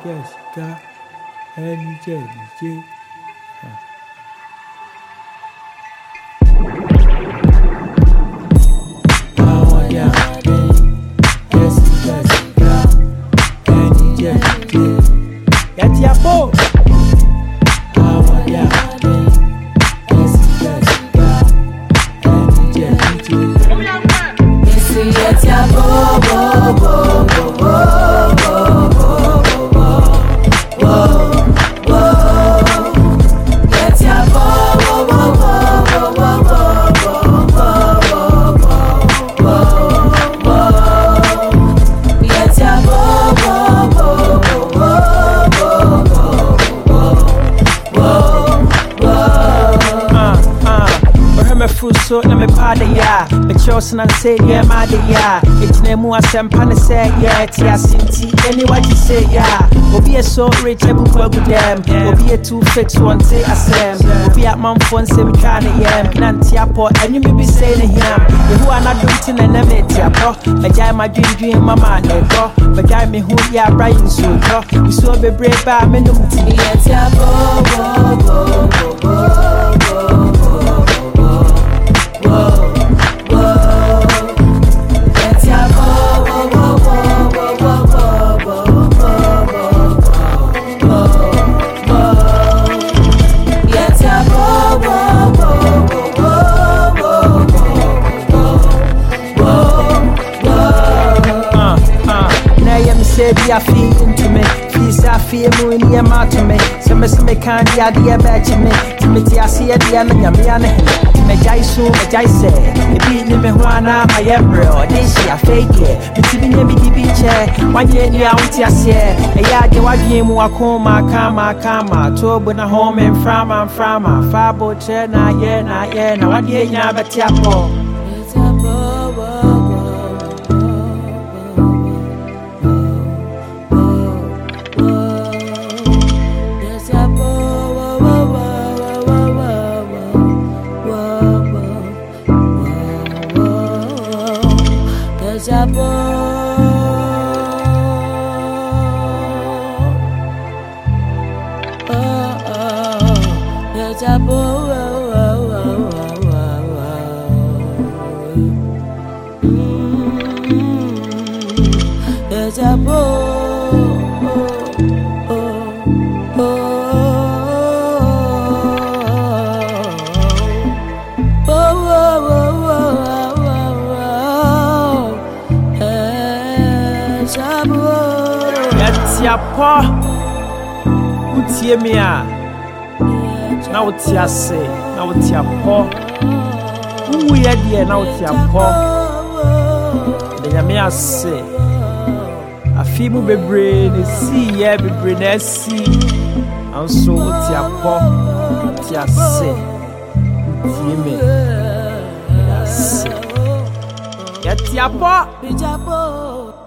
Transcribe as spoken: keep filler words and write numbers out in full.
Jessica, and Jenny. So na me pada ya me chose na say yeah my ya it na mu asempa ne say yeah ti asinti any what you say yeah obi e so rich ebu kwa gudem obi e too fix one say asem obi at man phone say me try na yeah nanti apo enyu me be say na him ye who ana do tin na me ti apo me jai my dream dream mama na go me jai me who ya bright so go you so be brave ba me no ti yeah ti apo bo bo bo bo I feel into me, please I feel more in your mouth to me. So me say me can't the idea about me. To me I see a dear me and me and him. Me jai so me jai say, me beat me juana my embryo. This year fake it, me tibi me di bi che. One year ni a unti asie. E ya de wa dwen mu akoma kama kama. To bu na home and frama frama. Fa bo che na ye na ye na wa de nya beti apo. Yatiapa utie me a na utie ase na utie apo uwu ye de na utie apo de nyame ase afi mu bebre ne si ye bebre na si anso utie apo utie ase utie me ase yatiapa